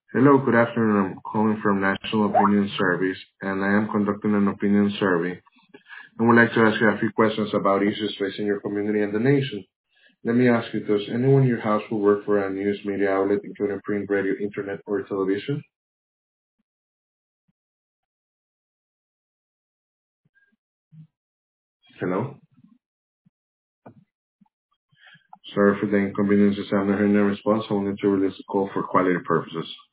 Hello, good afternoon. I'm calling from National Opinion Service, and I am conducting an opinion survey and would like to ask you a few questions about issues facing your community and the nation. Let me ask you, does anyone in your household work for a news media outlet, including print, radio, internet, or television? Hello? Sorry for the inconveniences. I'm not hearing a response. I will need to release the call for quality purposes.